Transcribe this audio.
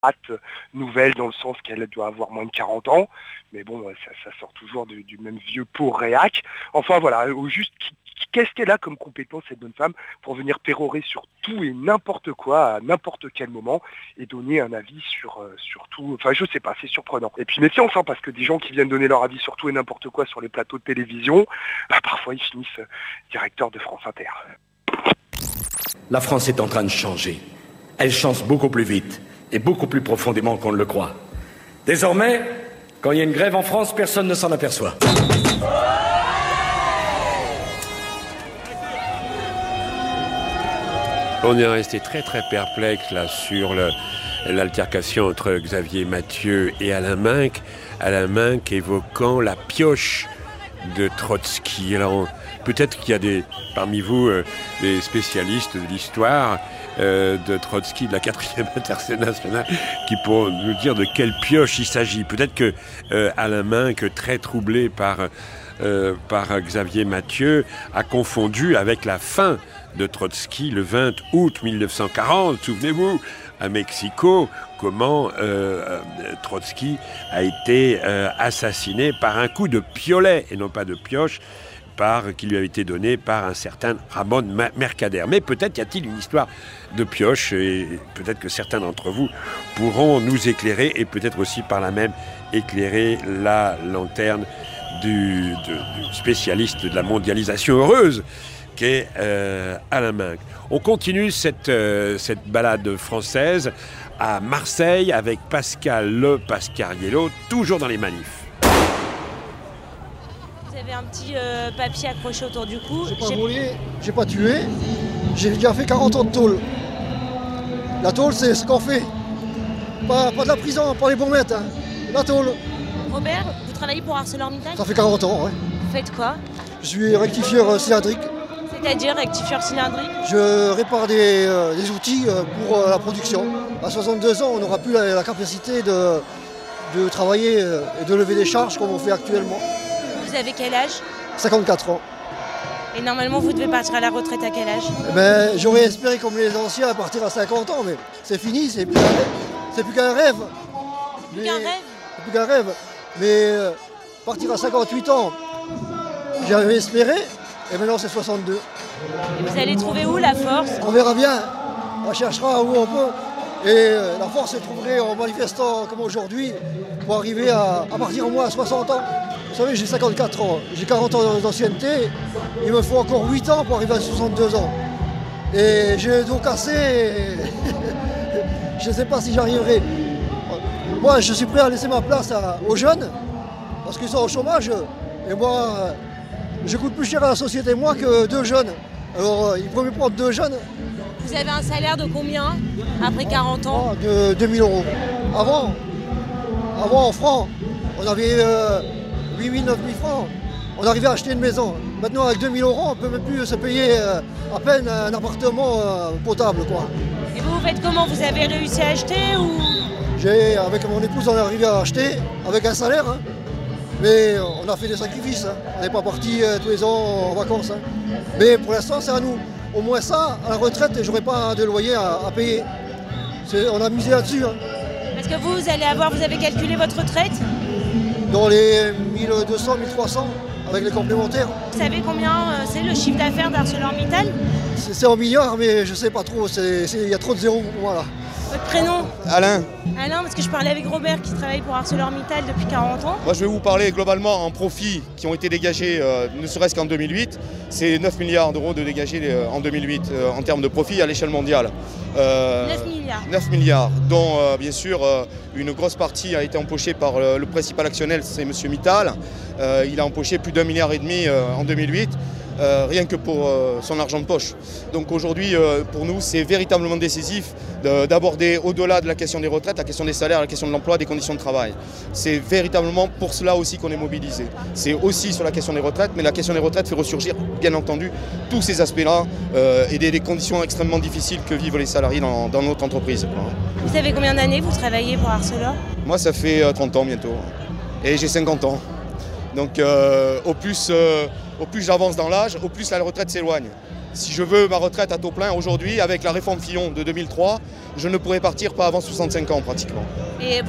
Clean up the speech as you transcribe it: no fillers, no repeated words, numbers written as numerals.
nouvelle dans le sens qu'elle doit avoir moins de 40 ans, mais bon, ça sort toujours du même vieux pot réac. Enfin voilà, au juste, qu'est-ce qu'elle a comme compétence cette bonne femme pour venir pérorer sur tout et n'importe quoi à n'importe quel moment et donner un avis sur tout, enfin je sais pas, c'est surprenant. Et puis méfiance, parce que des gens qui viennent donner leur avis sur tout et n'importe quoi sur les plateaux de télévision, parfois ils finissent directeurs de France Inter. La France est en train de changer. Elle change beaucoup plus vite et beaucoup plus profondément qu'on ne le croit. Désormais, quand il y a une grève en France, personne ne s'en aperçoit. On est resté très perplexe là sur l'altercation entre Xavier Mathieu et Alain Minc. Alain Minc évoquant la pioche de Trotsky. Alors peut-être qu'il y a parmi vous des spécialistes de l'histoire de Trotsky, de la 4e Internationale, qui pourront nous dire de quelle pioche il s'agit. Peut-être que Alain Minc, très troublé par Xavier Mathieu, a confondu avec la fin de Trotsky le 20 août 1940. Souvenez-vous, à Mexico, comment Trotsky a été assassiné par un coup de piolet et non pas de pioche, qui lui avait été donné par un certain Ramon Mercader. Mais peut-être y a-t-il une histoire de pioche et peut-être que certains d'entre vous pourront nous éclairer et peut-être aussi par là même éclairer la lanterne du spécialiste de la mondialisation heureuse qu'est Alain Minc. On continue cette balade française à Marseille avec Pascal Le Pascariello, toujours dans les manifs. Vous avez un petit papier accroché autour du cou. J'ai pas volé, j'ai pas tué, j'ai déjà fait 40 ans de tôle. La tôle, c'est ce qu'on fait. Pas de la prison, pas les bombettes, la tôle. Robert, vous travaillez pour ArcelorMittal ? Ça fait 40 ans, ouais. Vous faites quoi ? Je suis rectifieur cylindrique. C'est-à-dire rectifieur cylindrique ? Je répare des outils pour la production. À 62 ans, on n'aura plus la capacité de travailler et de lever des charges comme on fait actuellement. Vous avez quel âge ? 54 ans. Et normalement, vous devez partir à la retraite à quel âge ? J'aurais espéré, comme les anciens, à partir à 50 ans, mais c'est fini, c'est plus qu'un rêve. Plus qu'un rêve ? C'est plus qu'un rêve. Mais partir à 58 ans, j'avais espéré, et maintenant c'est 62. Et vous allez trouver où la force ? On verra bien, on cherchera où on peut. Et la force se trouverait en manifestant comme aujourd'hui, pour arriver à partir au moins à 60 ans. Vous savez, j'ai 54 ans, j'ai 40 ans d'ancienneté, il me faut encore 8 ans pour arriver à 62 ans. Et j'ai le dos cassé, et je ne sais pas si j'arriverai. Moi, je suis prêt à laisser ma place aux jeunes, parce qu'ils sont au chômage. Et moi, je coûte plus cher à la société, moi, que 2 jeunes. Alors, il faut me prendre 2 jeunes. Vous avez un salaire de combien après 40 ans ? De 2 000 €. Avant, en francs, on avait 8 000, 9 000 francs. On arrivait à acheter une maison. Maintenant, avec 2 000 €, on ne peut même plus se payer à peine un appartement potable, quoi. Et vous faites comment ? Vous avez réussi à acheter ou ? Avec mon épouse, on est arrivé à acheter avec un salaire. Mais on a fait des sacrifices. On n'est pas parti tous les ans en vacances. Mais pour l'instant, c'est à nous. Au moins ça, à la retraite, j'aurai pas de loyer à payer. On a misé là-dessus. Parce que vous avez calculé votre retraite ? Dans les 1200, 1300, avec les complémentaires. Vous savez combien c'est le chiffre d'affaires d'ArcelorMittal ? C'est en milliards, mais je sais pas trop. Il y a trop de zéros pour moi là. Votre prénom ? Alain. Alain, parce que je parlais avec Robert qui travaille pour ArcelorMittal depuis 40 ans. Moi je vais vous parler globalement en profits qui ont été dégagés, ne serait-ce qu'en 2008. C'est 9 milliards d'euros de dégagés en 2008 en termes de profits à l'échelle mondiale. 9 milliards. 9 milliards, dont bien sûr une grosse partie a été empochée par le principal actionnaire, c'est M. Mittal. Il a empoché plus d'1,5 milliard en 2008. Rien que pour son argent de poche. Donc aujourd'hui, pour nous, c'est véritablement décisif d'aborder au-delà de la question des retraites, la question des salaires, la question de l'emploi, des conditions de travail. C'est véritablement pour cela aussi qu'on est mobilisé. C'est aussi sur la question des retraites, mais la question des retraites fait ressurgir, bien entendu, tous ces aspects-là et des conditions extrêmement difficiles que vivent les salariés dans notre entreprise. Vous savez combien d'années vous travaillez pour Arcelor ? Moi, ça fait 30 ans bientôt. Et j'ai 50 ans. Donc au plus j'avance dans l'âge, au plus la retraite s'éloigne. Si je veux ma retraite à taux plein aujourd'hui, avec la réforme Fillon de 2003, je ne pourrais partir pas avant 65 ans pratiquement. Et